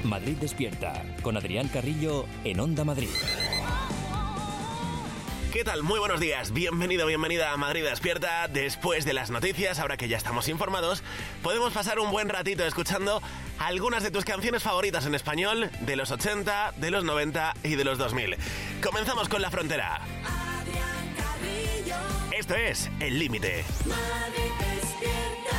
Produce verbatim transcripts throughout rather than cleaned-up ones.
Madrid Despierta, con Adrián Carrillo en Onda Madrid. ¿Qué tal? Muy buenos días. Bienvenido, bienvenida a Madrid Despierta. Después de las noticias, ahora que ya estamos informados, podemos pasar un buen ratito escuchando algunas de tus canciones favoritas en español de los ochenta, de los noventa y de los dos mil. Comenzamos con La Frontera. Adrián Carrillo. Esto es El Límite. Madrid Despierta.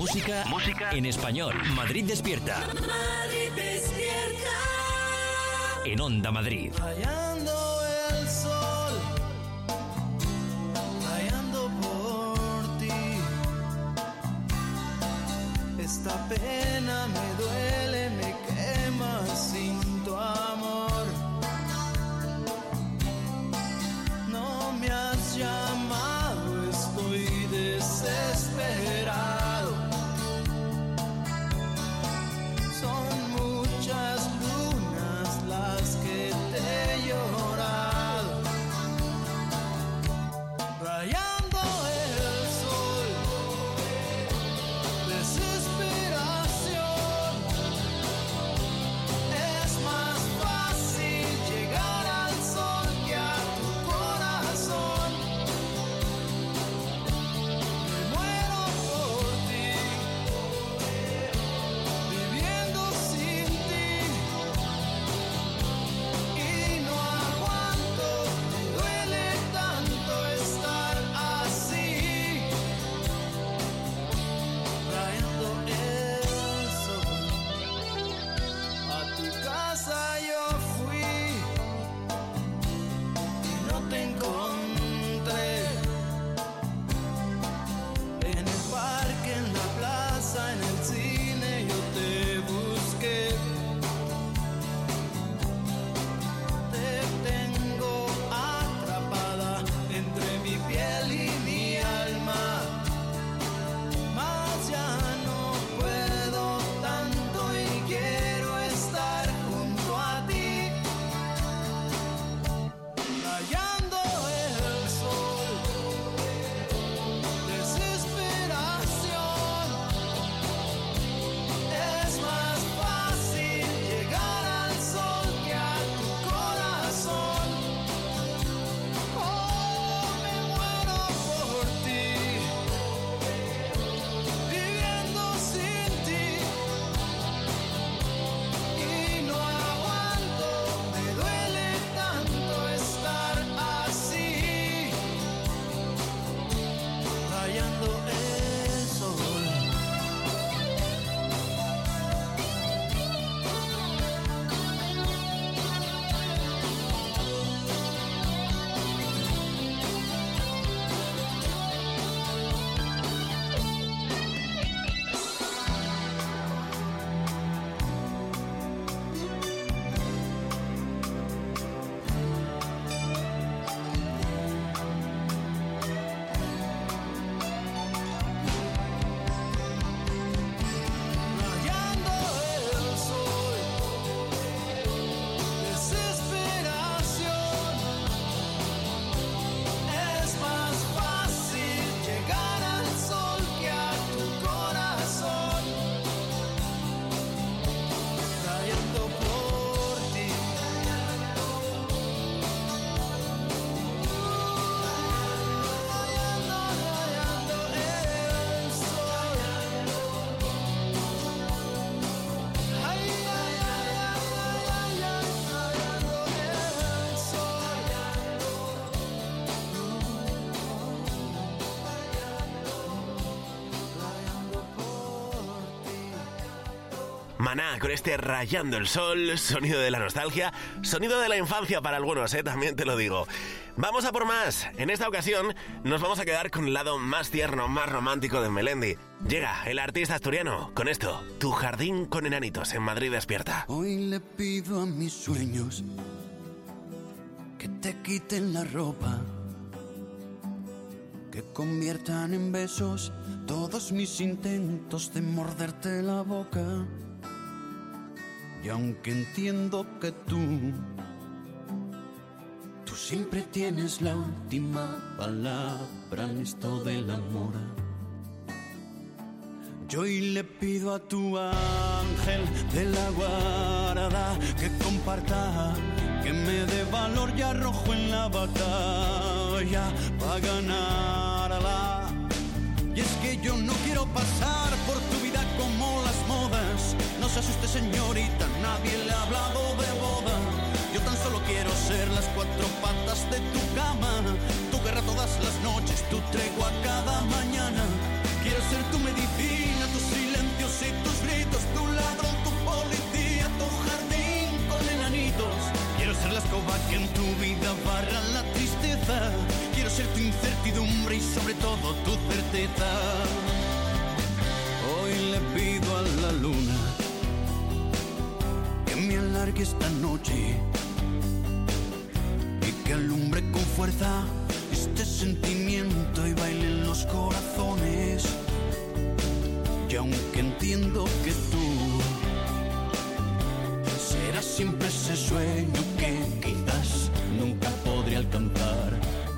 Música, música en español. Madrid despierta. Madrid despierta. En Onda Madrid. Rayando el sol, rayando por ti. Esta pena me duele, me quema sin tu amor. No me has llamado, estoy desesperado. Son muchas lunas las que te he llorado. Rayando el sol, desesperación. Es más fácil llegar al sol que a tu corazón. Me muero por ti, viviendo sin ti, y no aguanto, me duele tanto estar así, rayando el sol. A tu casa yo fui y no te encontré. En el parque, en la plaza, en el cine yo te busqué. Te tengo atrapada entre mi piel y mi alma. Mas ya no puedo tanto y quiero estar junto a ti. Rayando el sol, desesperación. Es más fácil llegar al sol que a tu corazón. Oh, me muero por ti, viviendo sin ti, y no aguanto, me duele tanto estar así, rayando el sol. Rayando el sol, desesperación. Es más fácil llegar al sol que a tu corazón. Rayando por ti, rayando, rayando el sol. Ay, ay, ay, ay, ay, ay, rayando el sol. Rayando por ti. Maná con este Rayando el Sol, sonido de la nostalgia, sonido de la infancia para algunos, ¿eh? También te lo digo. Vamos a por más. En esta ocasión nos vamos a quedar con el lado más tierno, más romántico de Melendi. Llega el artista asturiano con esto, Tu jardín con enanitos en Madrid despierta. Hoy le pido a mis sueños que te quiten la ropa, que conviertan en besos todos mis intentos de morderte la boca. Y aunque entiendo que tú, tú siempre tienes la última palabra en esto del amor, yo hoy le pido a tu ángel de la guarda que comparta, que me dé valor y arrojo en la batalla para ganarla. Y es que yo no quiero pasar por tu vida como las modas. No se asuste, señorita, nadie le ha hablado de boda. Yo tan solo quiero ser las cuatro patas de tu cama, tu guerra todas las noches, tu tregua cada mañana. Quiero ser tu medicina, tu que en tu vida barra la tristeza. Quiero ser tu incertidumbre y sobre todo tu certeza. Hoy le pido a la luna que me alargue esta noche y que alumbre con fuerza este sentimiento y baile en los corazones. Y aunque entiendo que tú serás siempre ese sueño que quizás nunca podré alcanzar,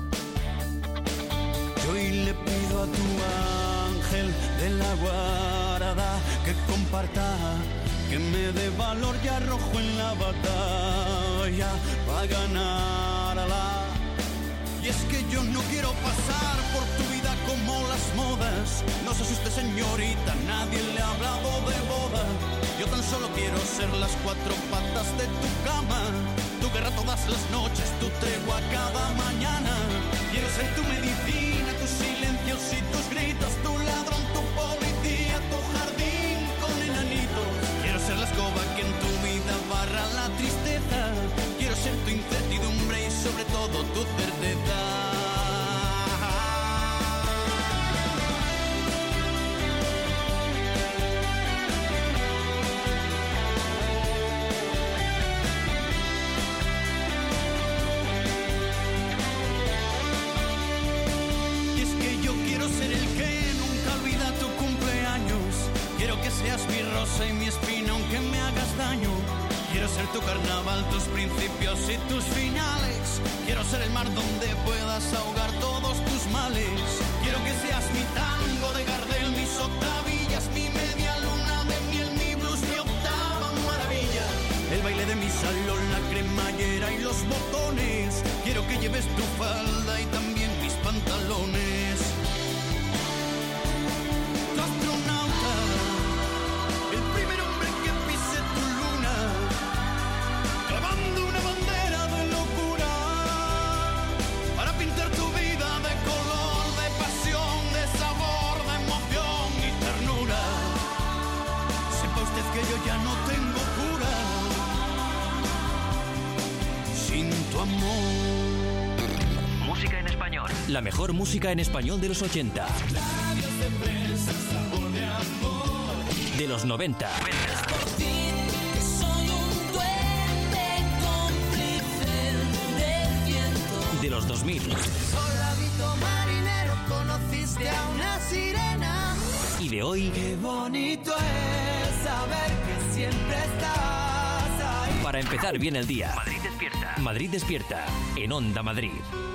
yo hoy le pido a tu ángel de la guarda que comparta, que me dé valor y arrojo en la batalla para ganarla. Y es que yo no quiero pasar por tu vida como las modas. No se asuste, señorita, nadie le ha hablado de boda. Yo tan solo quiero ser las cuatro patas de tu cama, tu guerra todas las noches, tu tregua cada mañana. Quiero ser tu medicina, tus silencios y tus gritos, tu ladrón, tu policía, tu jardín con enanitos. Quiero ser la escoba que en tu vida barra la tristeza. Quiero ser tu incertidumbre y sobre todo tu certeza. Seas mi rosa y mi espina aunque me hagas daño. Quiero ser tu carnaval, tus principios y tus finales. Quiero ser el mar donde puedas ahogar todos tus males. Quiero que seas mi tango de Gardel, mis octavillas, mi media luna de miel, mi blues, mi octava maravilla. El baile de mi salón, la cremallera y los botones. Quiero que lleves tu falda y también mis pantalones. Tu astronauta, el primer hombre que pise tu luna, clavando una bandera de locura para pintar tu vida de color, de pasión, de sabor, de emoción y ternura. Sepa usted que yo ya no tengo cura sin tu amor. Música en español. La mejor música en español de los ochenta. De los noventa. De los dos mil. Soldadito marinero, conociste a una sirena. Y de hoy. Qué bonito es saber que siempre estás ahí. Para empezar bien el día. Madrid despierta. Madrid despierta. En Onda Madrid.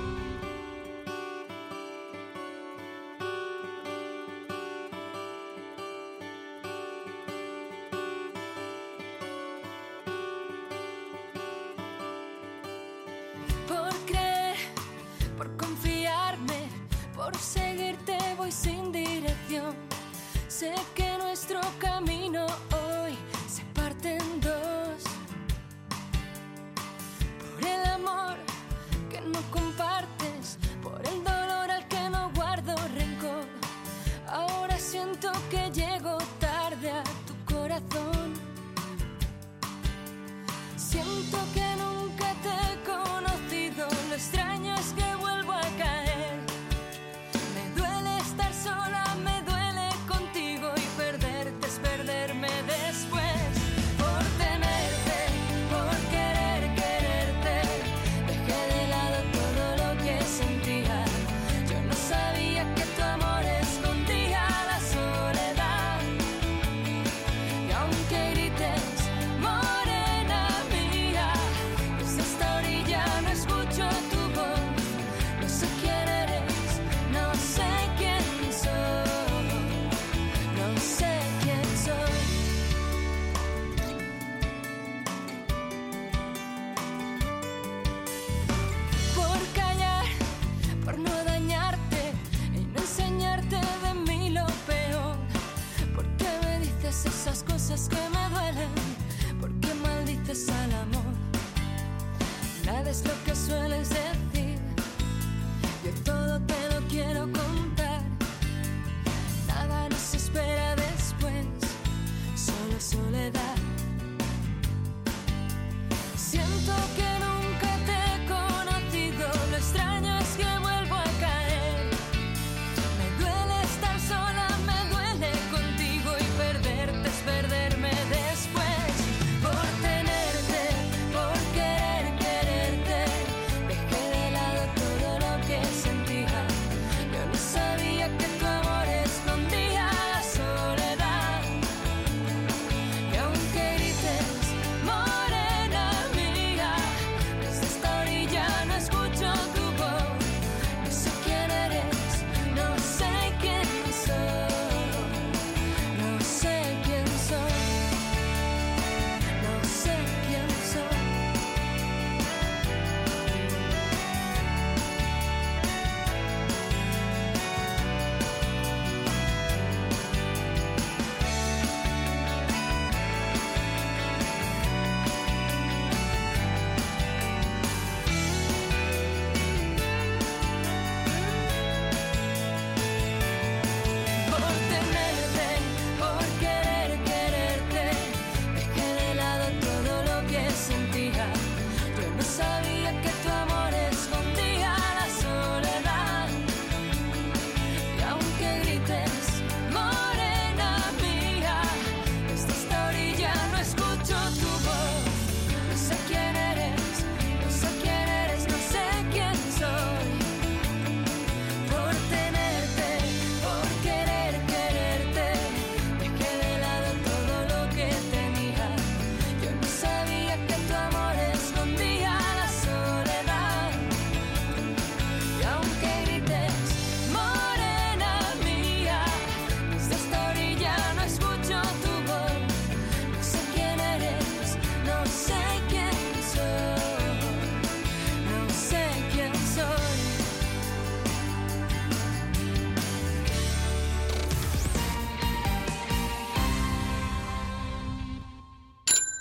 Por creer, por confiarme, por seguirte voy sin dirección. Sé que nuestro camino hoy se parte en dos. Por el amor que no compartes, por el dolor al que no guardo rencor. Ahora siento que llego tarde a tu corazón. Siento que nunca te he conocido, lo extraño es que vuelvo a caer. Me duele estar sola, me duele contigo y perderte es perderme de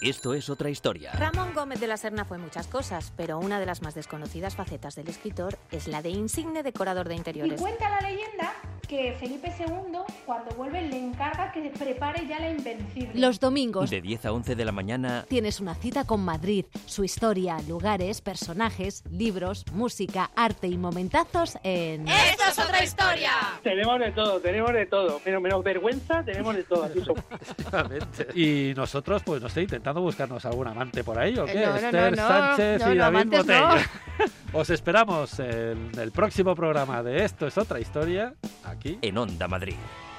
Esto es otra historia. Ramón Gómez de la Serna fue muchas cosas, pero una de las más desconocidas facetas del escritor es la de insigne decorador de interiores. Y cuenta la leyenda que Felipe segundo, cuando vuelve, le encarga que prepare ya la Invencible. Los domingos De diez a once de la mañana. tienes una cita con Madrid, su historia, lugares, personajes, libros, música, arte y momentazos en... ¡Esto es otra historia! Tenemos de todo, tenemos de todo. Menos, menos vergüenza, tenemos de todo. Así somos. Efectivamente. Y nosotros, pues no sé, intentando buscarnos algún amante por ahí, ¿o qué? No, no, Esther no, no. Sánchez No, y no, David amantes Botello. no. Os esperamos en el próximo programa de Esto es otra historia, aquí En Onda Madrid.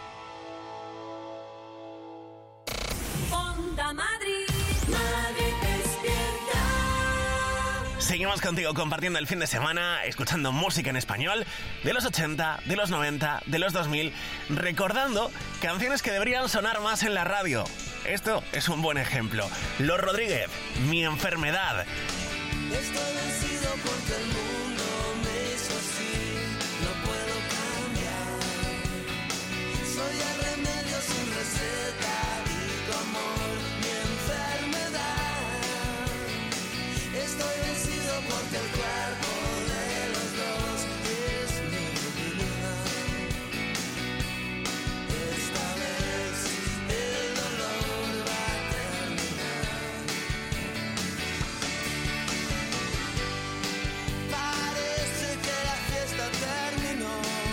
Onda Madrid, Madrid despierta. Seguimos contigo compartiendo el fin de semana, escuchando música en español de los ochenta, de los noventa, de los dos mil, recordando canciones que deberían sonar más en la radio. Esto es un buen ejemplo. Los Rodríguez, Mi enfermedad. Estoy vencido porque el mundo me hizo así, no puedo cambiar. Soy el remedio sin receta y tu amor, mi enfermedad. Estoy vencido porque el cuerpo de los dos es mi debilidad. Esta vez el dolor va a terminar. Parece que la fiesta terminó.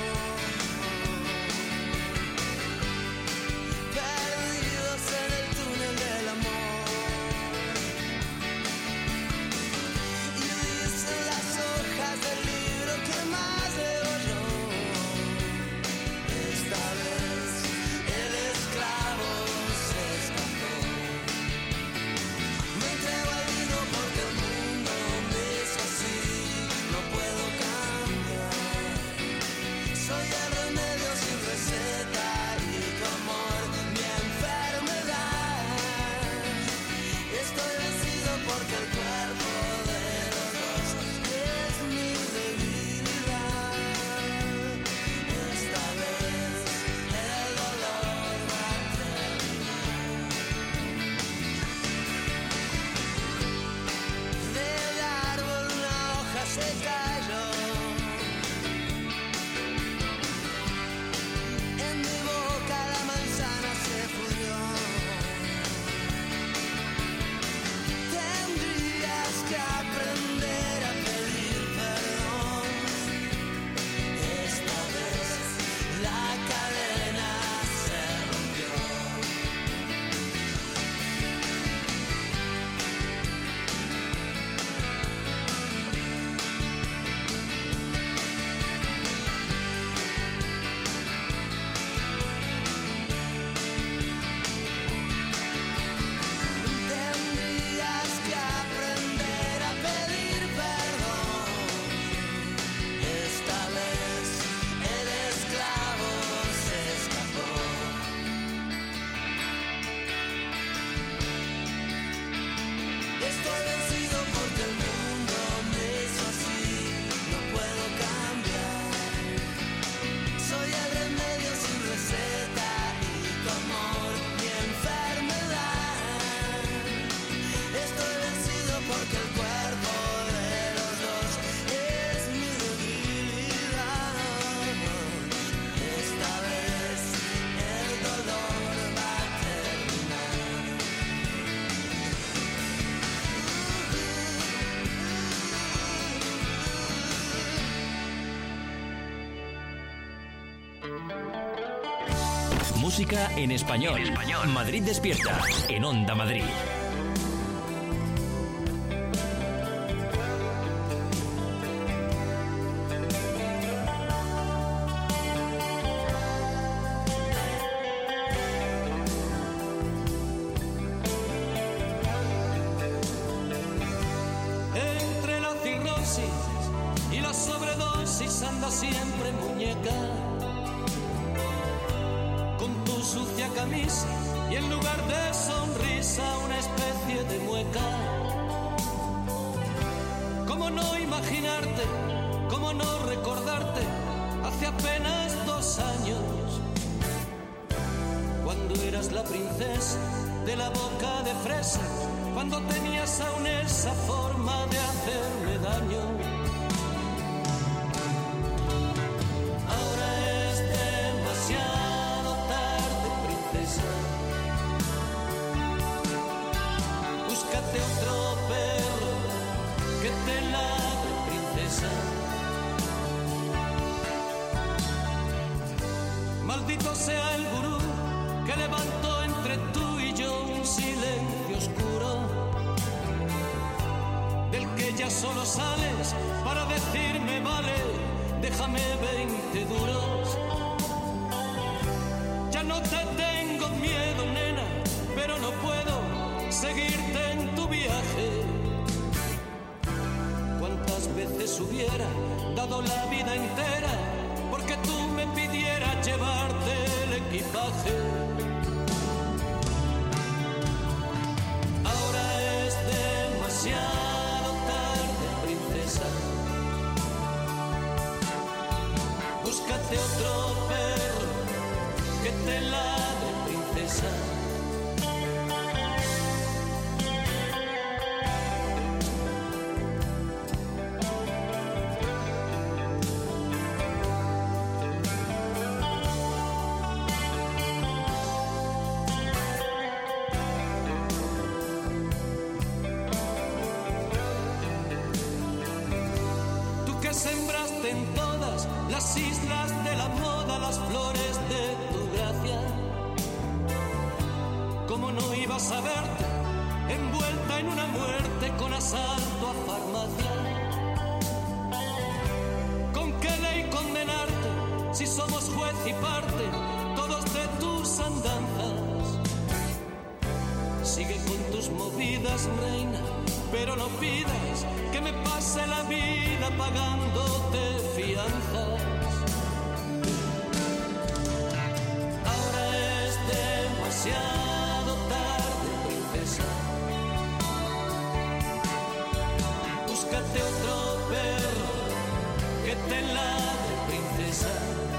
Perdidos en el túnel del amor. Y dicen las hojas del libro que más leo yo. Esta vez el esclavo se escapó. Me entrego al vino porque el mundo me hizo así, no puedo cambiar. Soy el remedio sin receta y tu amor, mi enfermedad. Estoy vencido porque el cuerpo de los dos es mi debilidad. Esta vez el dolor va a terminar. Del árbol una hoja se cayó. En mi boca la manzana se pudrió. Tendrías que aprender a pedir perdón. Esta vez la cadena se rompió. Tendrías que aprender a pedir perdón. Esta vez el esclavo se escapó. Estoy vencido porque el mundo me hizo así, no puedo cambiar. Soy el remedio sin receta y tu amor, mi enfermedad. Estoy vencido porque el cuerpo de los dos es mi debilidad. Esta vez el dolor va a terminar. Música en español. Madrid despierta. En Onda Madrid. Entre la cirrosis y la sobredosis anda siempre muñeca, con tu sucia camisa y en lugar de sonrisa una especie de mueca. ¿Cómo no imaginarte, cómo no recordarte hace apenas dos años, cuando eras la princesa de la boca de fresa cuando tenías aún esa forma de hacerme daño. Ahora es demasiado tarde, princesa. Búscate otro perro que te ladre, princesa. Maldito sea el gurú que levantó entre tú y yo un silencio oscuro, del que ya solo sales para decirme vale, déjame veinte duros. Ya no te tengo miedo, nena, pero no puedo seguirte en tu viaje. Cuántas veces hubiera dado la vida entera porque tú me pidieras llevarte el equipaje. Ahora es demasiado tarde, princesa. Búscate otro perro que te ladre, princesa. Sembraste en todas las islas de la moda las flores de tu gracia. ¿Cómo no ibas a verte envuelta en una muerte con asalto a farmacia? ¿Con qué ley condenarte si somos juez y parte todos de tus andanzas? Sigue con tus movidas, reina, pero no pidas que me pase la vida pagándote fianzas. Ahora es demasiado tarde, princesa. Búscate otro perro que te ladre, princesa.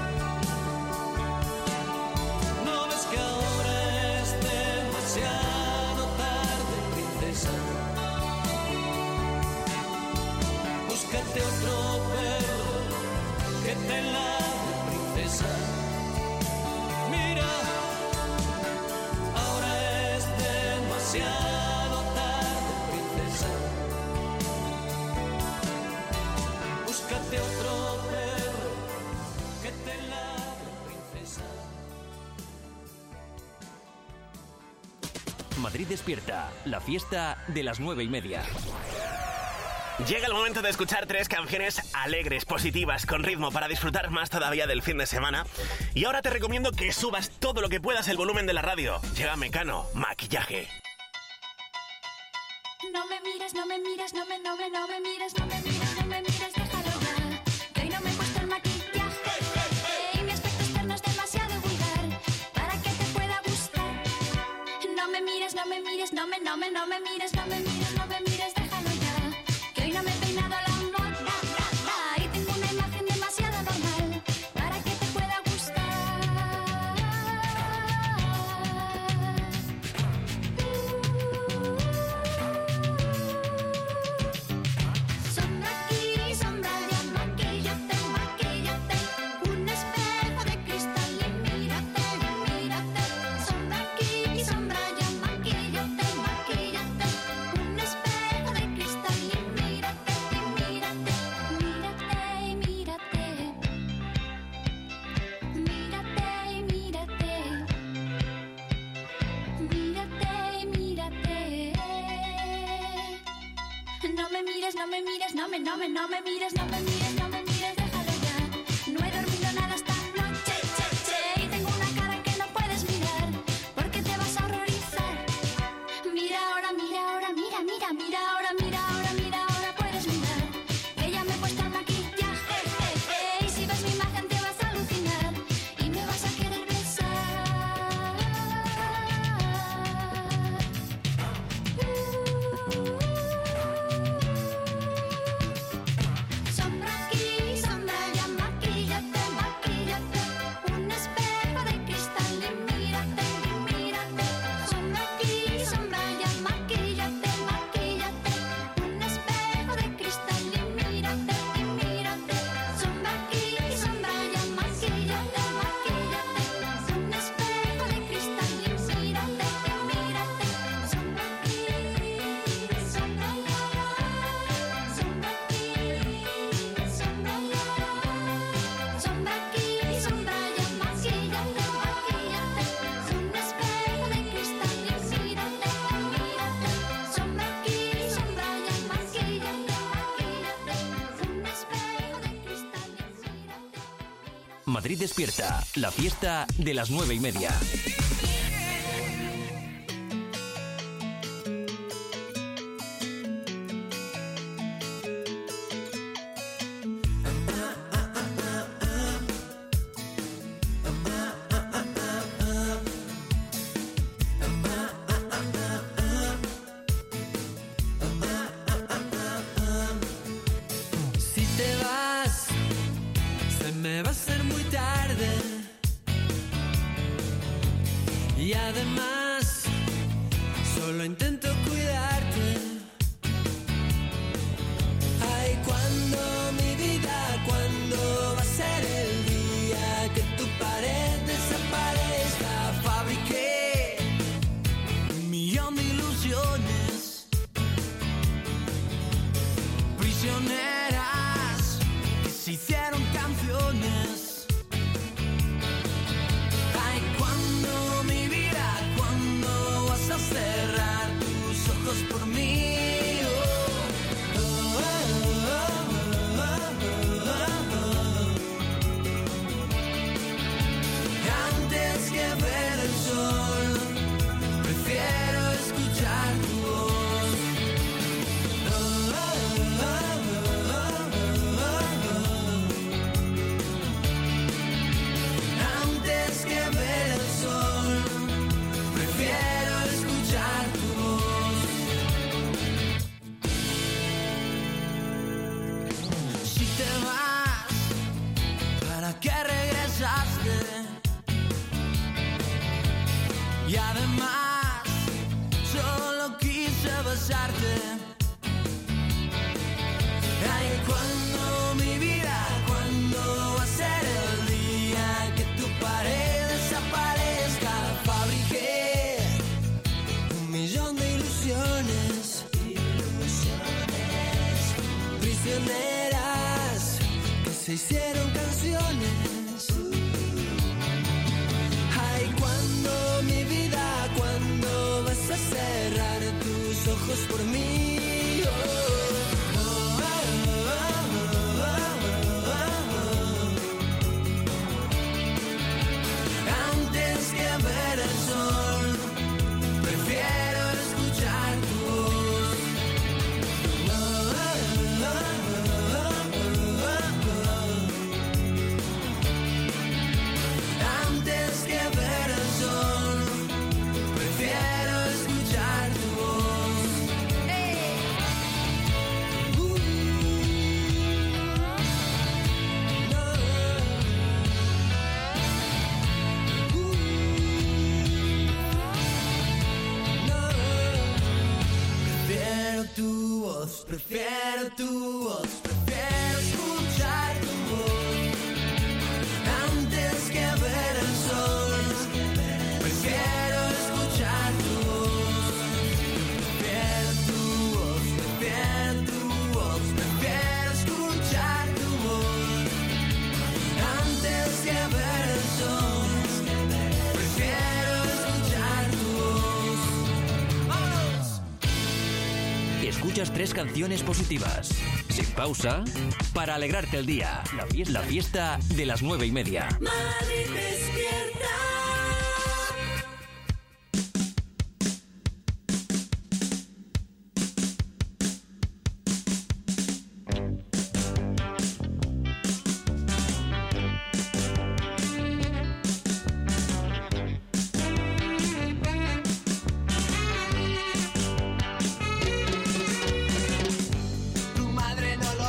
¿No ves que ahora es demasiado tarde, princesa? Búscate otro perro que te ladre, princesa. Mira, ahora es demasiado tarde, princesa. Búscate otro perro que te ladre, princesa. Madrid despierta, la fiesta de las nueve y media. Llega el momento de escuchar tres canciones alegres, positivas, con ritmo para disfrutar más todavía del fin de semana. Y ahora te recomiendo que subas todo lo que puedas el volumen de la radio. Llega Mecano, Maquillaje. No me mires, no me mires, no me, no me, no me mires, no me mires, no me mires, déjalo ya. Que hoy no me he puesto el maquillaje. Y mi aspecto externo es demasiado vulgar para que te pueda gustar. No me mires, no me mires, no me, no me, no me mires, no me mires, no me mires, déjalo ya. Que hoy no me he peinado a la moda y tengo una imagen demasiado normal para que te pueda gustar. Sombra aquí, sombra allá, maquíllate, maquíllate. Un espejo de cristal y mírate, mírate. Sombra aquí, sombra allá, maquíllate, maquíllate. Un espejo de cristal y mírate, mírate, mírate, mírate. Mírate, mírate. Mírate, mírate. No me mires, no me mires, no me, no me, no me mires, no me mires, no me mires, déjalo ya. No he dormido nada esta noche, che, che, y tengo una cara que no puedes mirar, porque te vas a horrorizar. Mira ahora, mira ahora, mira, mira, mira ahora, mira ahora, mira ahora, puedes mirar. Que ya me he puesto el maquillaje, eh, eh, y si ves mi imagen te vas a alucinar y me vas a querer besar. Sombra Madrid Despierta, la fiesta de las nueve y media. Se hicieron canciones. Ay, cuando mi vida, cuando vas a cerrar tus ojos por mí. Oh, oh, oh, oh, oh, oh, oh. Antes que ver el sol, prefiero escuchar tu voz. Oh, oh, oh, oh, oh. Prefiero tu voz, prefiero escuchar tu voz. Antes que ver el sol, prefiero escuchar tu voz. Prefiero tu voz, prefiero tu voz, prefiero escuchar tu voz. Antes que ver el sol, prefiero escuchar tu voz. ¡Vámonos! Escuchas tres canciones positivas, sin pausa, para alegrarte el día. La fiesta, la fiesta de las nueve y media. Madrid Despierta.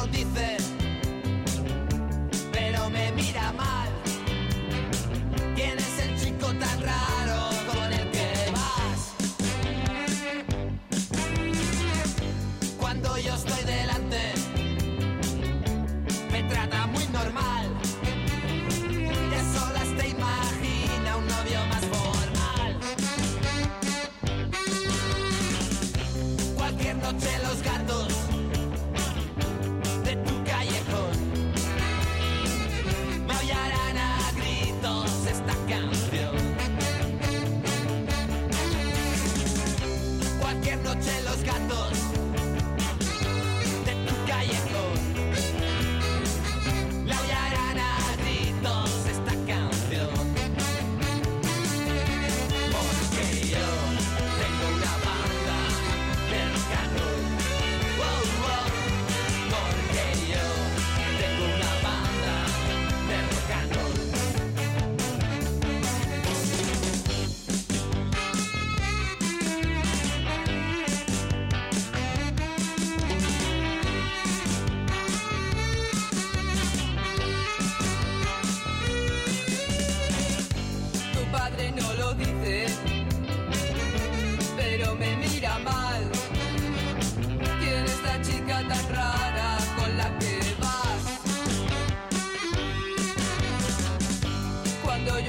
Pero me mira mal. ¿Quién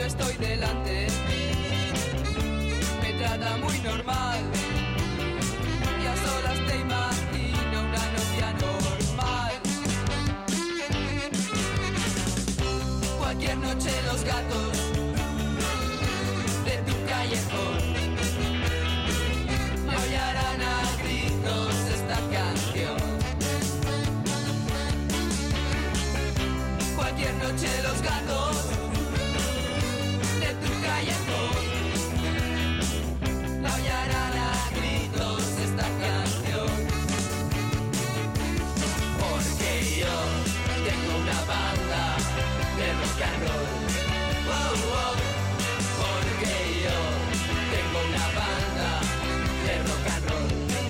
estoy delante me trata muy normal. Y a solas te imagino una novia normal. Cualquier noche los gatos de tu callejón me aullarán a gritos esta canción. Cualquier noche los gatos de tu callejón me aullarán a gritos esta canción. Porque yo tengo una banda de rock and roll. Wow, wow. Porque yo tengo una banda de rock and roll.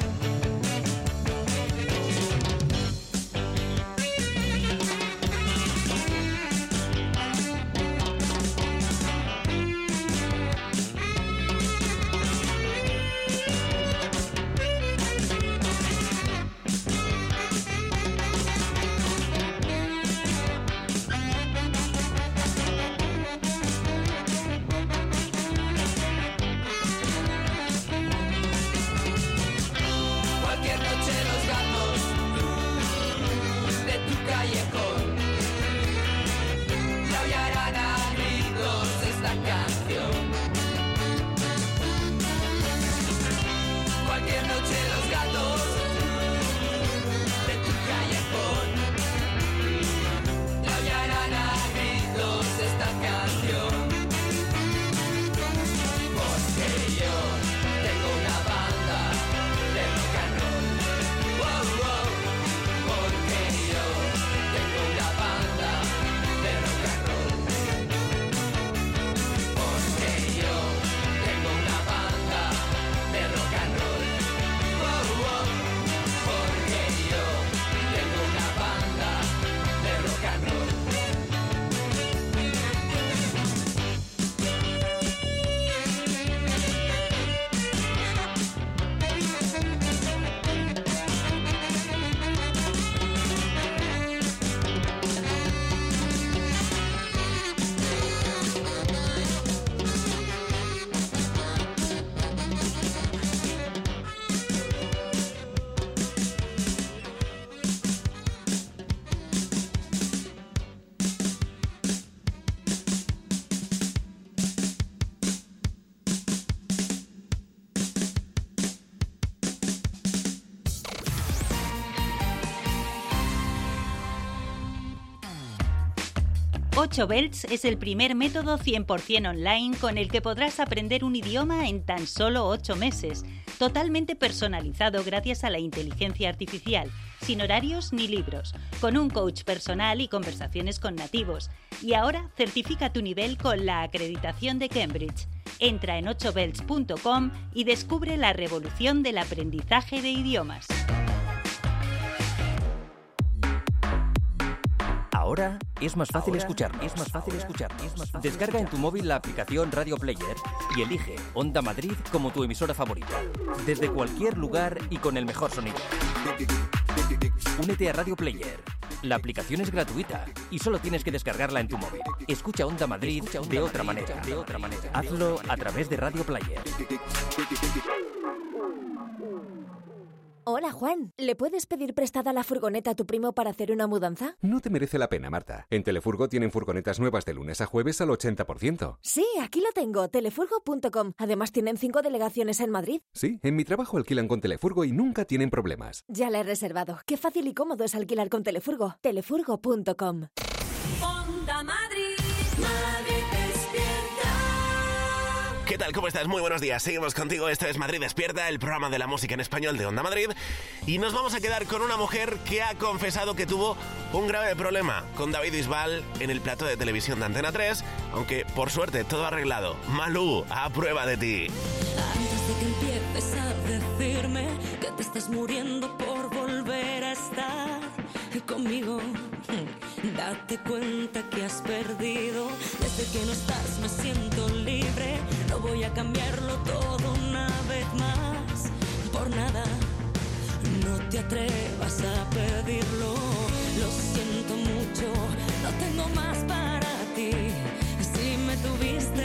Cualquier noche los gatos de tu callejón te aullarán a gritos esta canción. Cualquier noche los gatos de tu callejón te aullarán a gritos esta canción. Porque yo tengo una banda de rock and roll. Wow, wow. Porque yo tengo una banda de rock and roll. Porque yo tengo una banda de rock and roll. Wow, wow. Porque yo tengo una banda de rock and roll. ocho Belts es el primer método cien por ciento online con el que podrás aprender un idioma en tan solo ocho meses, totalmente personalizado gracias a la inteligencia artificial, sin horarios ni libros, con un coach personal y conversaciones con nativos. Y ahora certifica tu nivel con la acreditación de Cambridge. Entra en ocho belts punto com y descubre la revolución del aprendizaje de idiomas. Ahora es más fácil escuchar, es más fácil escuchar. Descarga en tu móvil la aplicación Radio Player y elige Onda Madrid como tu emisora favorita, desde cualquier lugar y con el mejor sonido. Únete a Radio Player. La aplicación es gratuita y solo tienes que descargarla en tu móvil. Escucha Onda Madrid de otra manera. De otra manera. Hazlo a través de Radio Player. Hola, Juan. ¿Le puedes pedir prestada la furgoneta a tu primo para hacer una mudanza? No te merece la pena, Marta. En Telefurgo tienen furgonetas nuevas de lunes a jueves al ochenta por ciento. Sí, aquí lo tengo, telefurgo punto com. Además tienen cinco delegaciones en Madrid. Sí, en mi trabajo alquilan con Telefurgo y nunca tienen problemas. Ya la he reservado. Qué fácil y cómodo es alquilar con Telefurgo. telefurgo punto com. Onda Madrid, Madrid despierta. ¿Qué tal? ¿Cómo estás? Muy buenos días. Seguimos contigo. Esto es Madrid Despierta, el programa de la música en español de Onda Madrid. Y nos vamos a quedar con una mujer que ha confesado que tuvo un grave problema con David Bisbal en el plató de televisión de Antena tres, aunque por suerte todo arreglado. Malú, a prueba de ti. Antes de que empieces a decirme que te estás muriendo por volver a estar conmigo, date cuenta que has perdido. Desde que no estás me siento libre. No voy a cambiarlo todo una vez más. Por nada, no te atrevas a pedirlo. Lo siento mucho, no tengo más para ti. Si me tuviste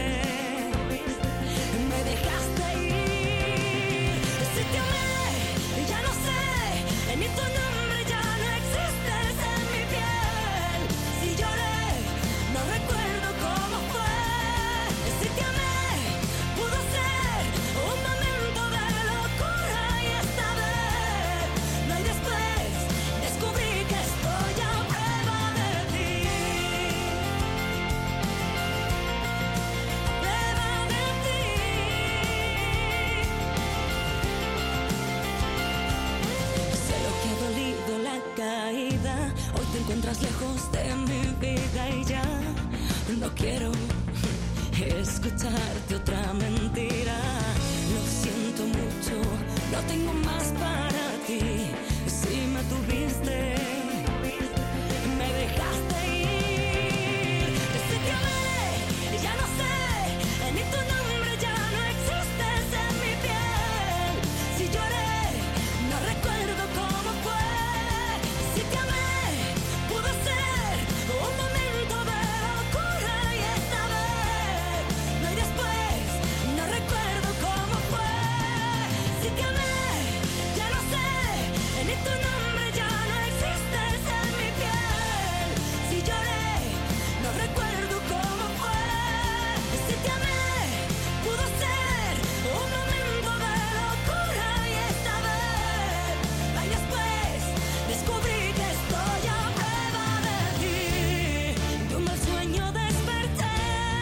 caída. Hoy te encuentras lejos de mi vida y ya no quiero escucharte otra mentira. Lo siento mucho, no tengo más para ti. Si me tuviste, me dejaste ir. Desde que amé, ya no sé, ni tu nombre ya no existes en mi piel. Si lloré, no recuerdo cómo fue. Si te amé, pudo ser un momento de locura y esta vez no hay después, no recuerdo cómo fue. Si te amé, ya no sé, ni tu nombre ya no existes en mi piel. Si lloré, no recuerdo cómo fue. Si te amé, pudo ser un momento de locura y esta vez no hay después, descubrí que estoy a prueba de ti. De un mal sueño desperté.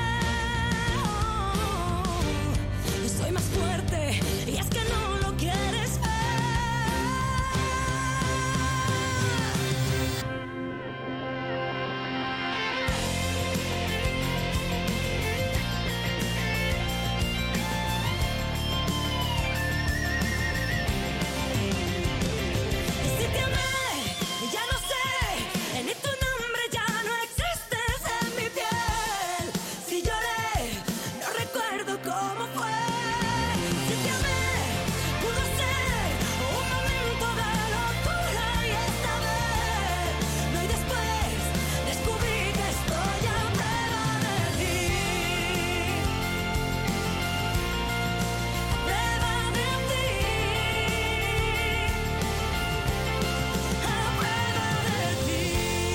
Oh, soy más fuerte y es que no lo quieres ver. Si te amé, ya no sé, ni tu nombre ya no existes en mi piel. Si lloré, no recuerdo cómo fue. Si te amé, pudo ser un momento de locura y esta vez no hay después, descubrí que estoy a prueba de ti. Prueba de ti. A prueba de ti.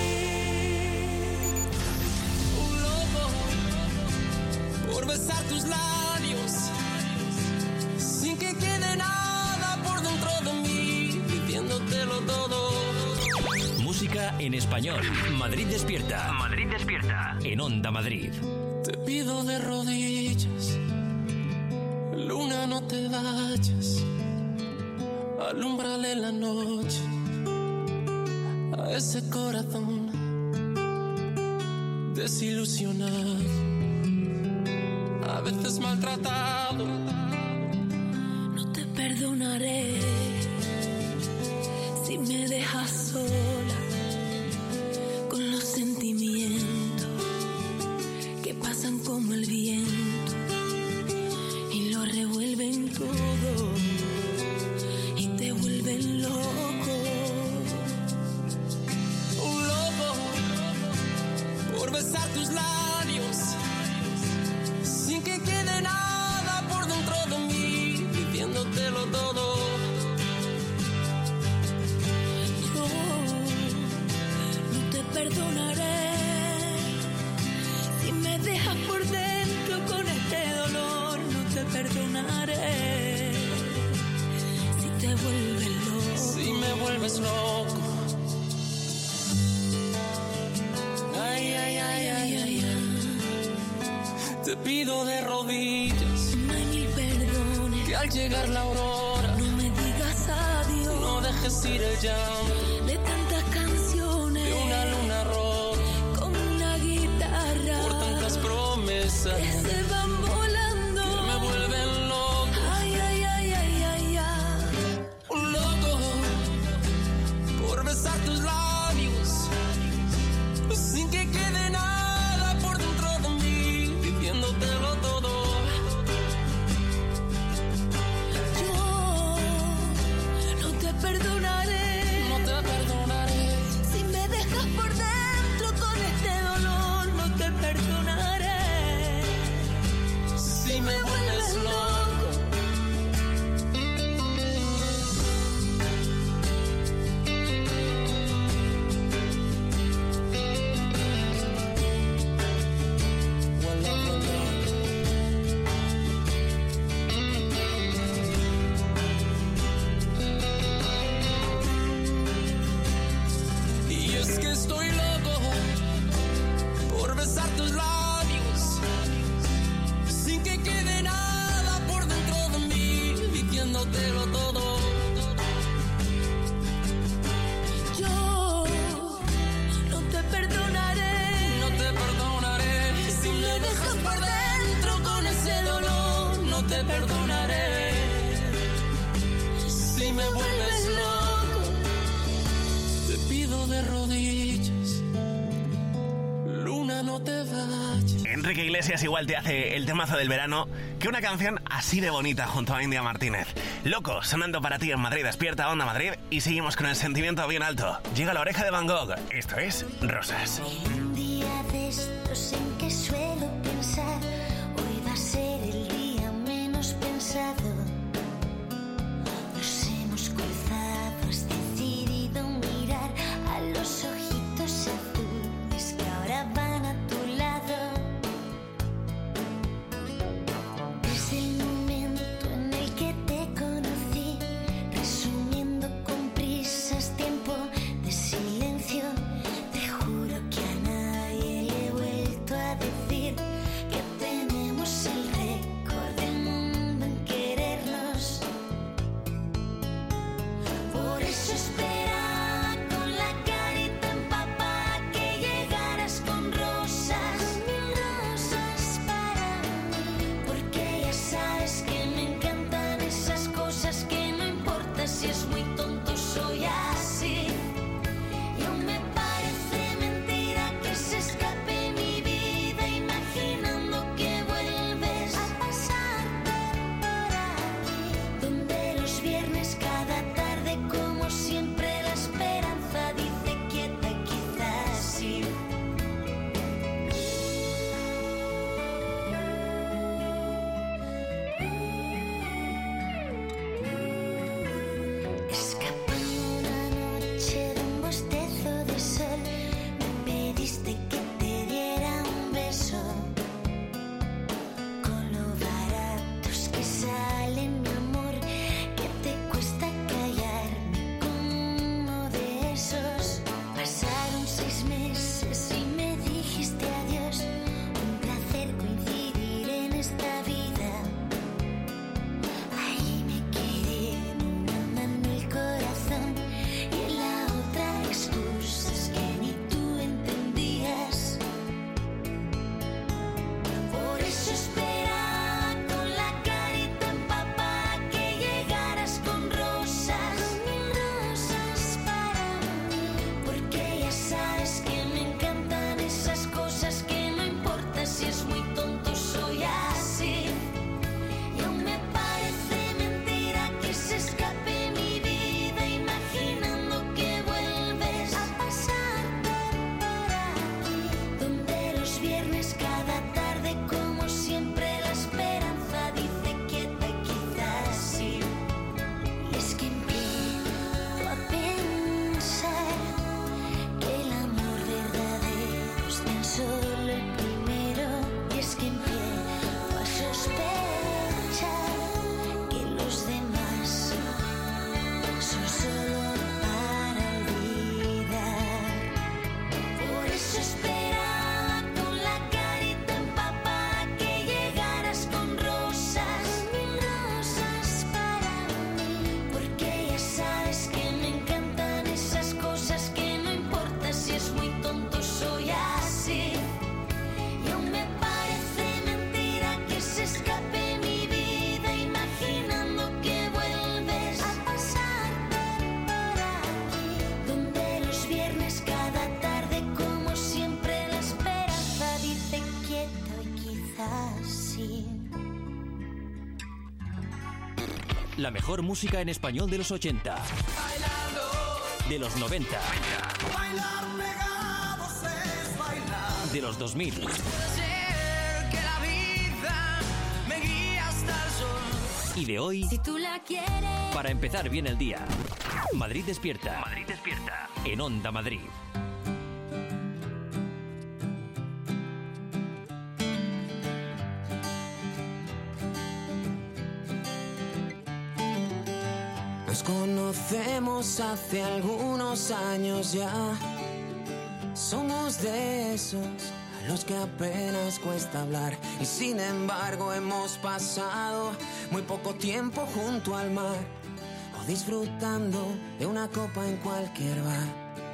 Un loco por besar tus labios sin que quede nada por dentro de mí, pidiéndotelo todo. Música en español. Madrid despierta. Madrid despierta. En Onda Madrid. Te pido de rodillas, luna, no te vayas, alúmbrale la noche a ese corazón desilusionado, a veces maltratado. No te perdonaré si me dejas sola con los sentimientos que pasan como el viento y lo revuelven todo y te vuelven loco. Un loco por besar tus labios sin que quede nada por dentro de mí, pidiéndotelo todo. Yo no te perdonaré si me dejas por dentro con este dolor. No te perdonaré si te vuelves loco. Si me vuelves loco. Ay, ay, ay, ay, ay, ay. Te pido de rodillas, No hay mil perdones, que al llegar la aurora no me digas adiós. no dejes ir el llanto De tantas canciones, de una luna rota, como una guitarra, por tantas promesas que se van volando, que me vuelven loco. ay, ay, ay, ay, ay, ay. Un loco por besar tus labios sin que quede nada por dentro de mí, pidiéndotelo todo. Yo no te perdonaré, No te perdonaré si me dejas por dentro con este dolor. No te perdonaré te perdonaré. Si me vuelves loco, te pido de rodillas, luna, no te vayas. Enrique Iglesias igual te hace el temazo del verano que una canción así de bonita junto a India Martínez. Loco, sonando para ti en Madrid Despierta, Onda Madrid, y seguimos con el sentimiento bien alto. Llega La Oreja de Van Gogh. Esto es Rosas. Un día de estos en que suelo pensar, hoy va a ser el día menos pensado. Nos hemos cruzado, has decidido mirar a los ojitos azules que ahora van a tu lado. Desde el momento en el que te conocí, resumiendo con prisas tiempo de silencio, te juro que a nadie le he vuelto a decir que tenemos el récord del mundo en querernos. Por eso esperaba con la carita empapada que llegaras con rosas, con mil rosas para mí, porque ya sabes que me encantan esas cosas que no importa si es muy tonto, soy así. Y aún me parece mentira que se escape mi vida imaginando que vuelves a pasarte por aquí, donde los viernes cada tarde como siempre la esperanza dice quieta, quizás sí. Escapando una noche de un bostezo de sol, me pediste que te diera un beso. Con lo baratos que salen, mi amor, que te cuesta callarme con uno de esos. Pasaron seis meses y me dijiste adiós. Un placer coincidir en esta vida. Ahí me quedé en una mano el corazón y en la otra excusas que ni tú entendías. Por eso esperaba con la carita empapada que llegaras con rosas, con mil rosas para mí, porque ya sabes que me encantan esas cosas que no importa si es muy tonto, soy así. Y aún me parece mentira que se escape mi vida imaginando que vuelves a pasarte por aquí, donde los viernes cada tarde como siempre la esperanza dice quieta, quizás sí. Y es que empiezo a pensar que el amor verdadero es tan solo el primero. Y es que empiezo a sospechar que los demás son solo para olvidar. Por eso esperaba con la carita empapada que llegaras con rosas, mil rosas para mí, porque ya sabes que me encantan esas cosas que no importa si es muy tonto, soy así. Y aún me parece mentira que se escape mi vida imaginando que vuelves a pasarte por aquí, donde los viernes cada tarde como siempre la esperanza dice quieto y quizás sí. La mejor música en español de los ochenta, de los noventa, de los dos mil Que la vida me guía hasta el sol. y de hoy, Si tú la quieres. para empezar bien el día. Madrid Despierta. Madrid Despierta. En Onda Madrid. Nos conocemos hace algunos años ya. Somos de esos a los que apenas cuesta hablar. Y sin embargo hemos pasado muy poco tiempo junto al mar, o disfrutando de una copa en cualquier bar.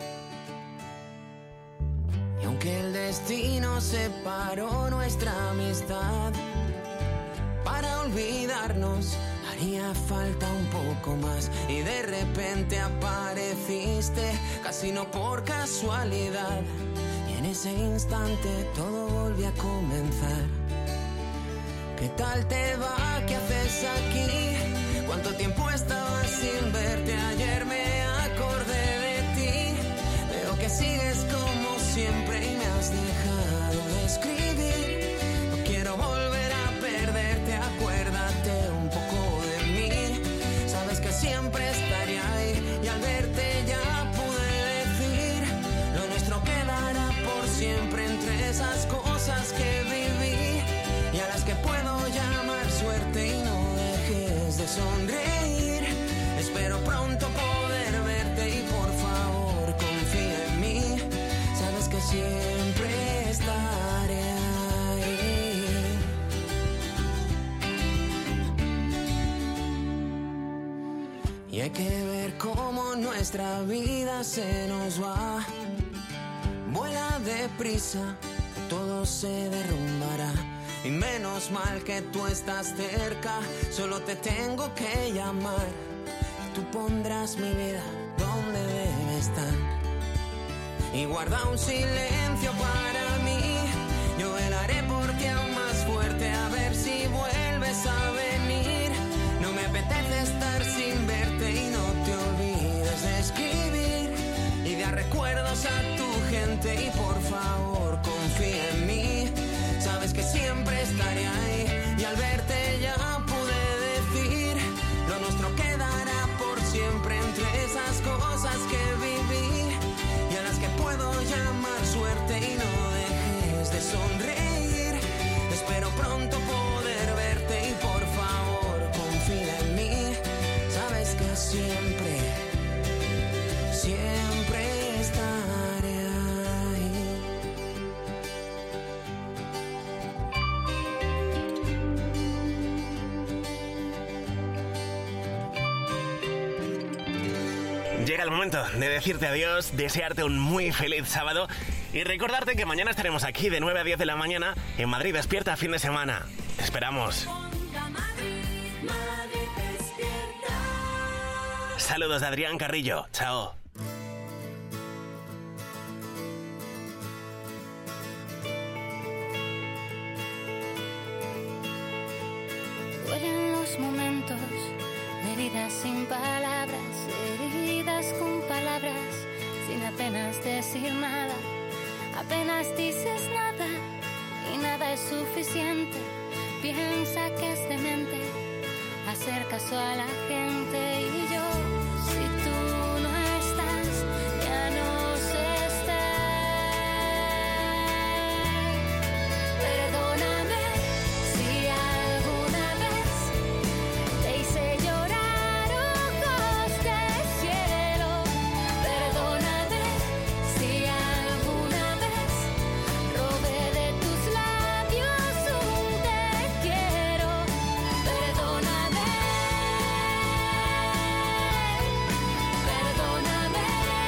Y aunque el destino separó nuestra amistad, Para olvidarnos haría falta un poco más. Y de repente apareciste, casi no por casualidad. Y en ese instante todo volvió a comenzar. ¿Qué tal te va? ¿Qué haces aquí? ¿Cuánto tiempo estaba sin verte? Ayer me acordé de ti. Veo que sigues como siempre y me has dejado de escribir. No quiero volver a perderte, acuérdate un poco de mí. Sabes que siempre estaré ahí y al verte ya pude decir lo nuestro quedará por siempre entre esas cosas que viví y a las que puedo llamar suerte. Y no dejes de sonreír, espero pronto poder verte y por favor confía en mí. Sabes que siempre estaré ahí. Y hay que ver cómo nuestra vida se nos va. Vuela deprisa, todo se derrumbará. Y menos mal que tú estás cerca, solo te tengo que llamar. Tú pondrás mi vida donde debe estar. Y guarda un silencio para mí, yo velaré por ti aún más fuerte, a ver si vuelves a venir. No me apetece estar sin verte y no te olvides de escribir y dar recuerdos a tu gente y por favor confía en mí. Sabes que siempre estaré ahí y al verte ya pude decir lo nuestro quedará por siempre entre esas cosas que viví y a las que puedo llamar suerte. Y no dejes de sonreír, espero pronto poder verte y por favor confía en mí. Sabes que siempre, siempre estaré ahí. Llega el momento de decirte adiós, desearte un muy feliz sábado y recordarte que mañana estaremos aquí de nueve a diez de la mañana en Madrid Despierta fin de semana. Te esperamos. Saludos de Adrián Carrillo. Chao. Duelen los momentos de vida sin palabras, heridas con palabras, sin apenas decir nada. Apenas dices nada y nada es suficiente. Piensa que es demente hacer caso a la gente. Y yo, si tú no estás, ya no sé estar. Perdóname si alguna vez te hice llorar ojos de cielo. Perdóname si alguna vez robé de tus labios un te quiero. Perdóname, perdóname.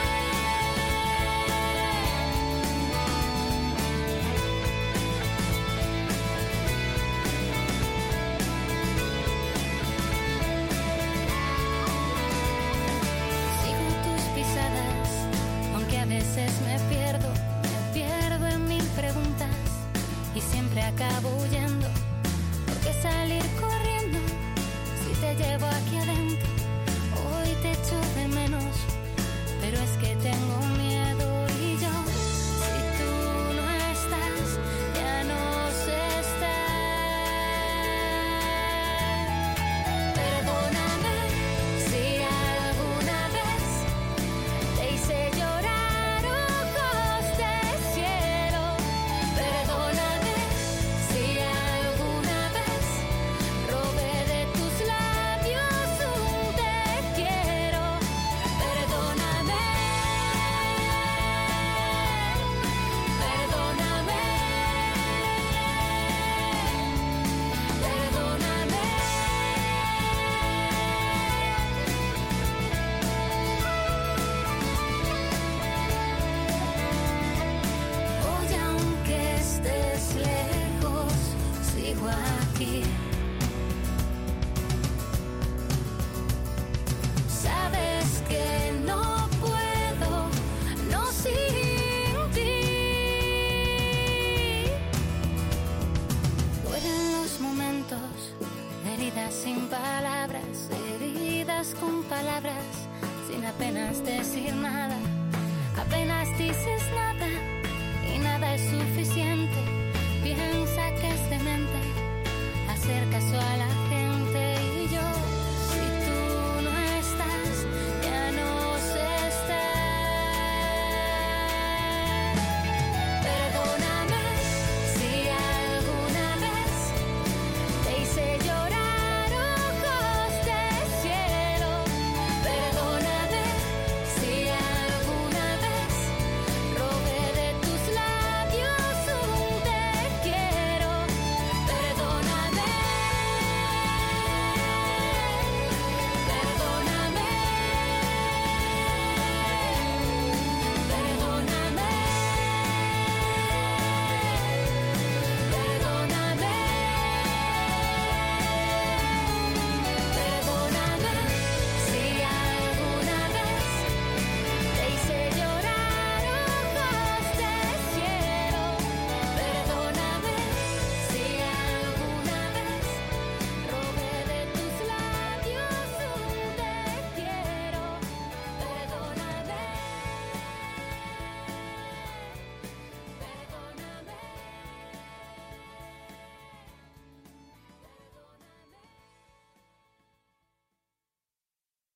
Sigo tus pisadas, aunque a veces me pierdo, me pierdo en mil preguntas y siempre acabo huyendo. ¿Por qué salir corriendo si te llevo aquí adentro? Hoy te echo de menos, pero es que tengo miedo. Y yo, si tú no estás, ya no sé estar. Perdóname si alguna vez te hice llorar ojos de cielo. Perdóname si alguna vez robé de tus labios un te quiero. Perdóname, perdóname, perdóname. Hoy aunque estés lejos, sigo aquí. palabras sin apenas decir nada. Apenas dices nada y nada es suficiente. Piensa que es de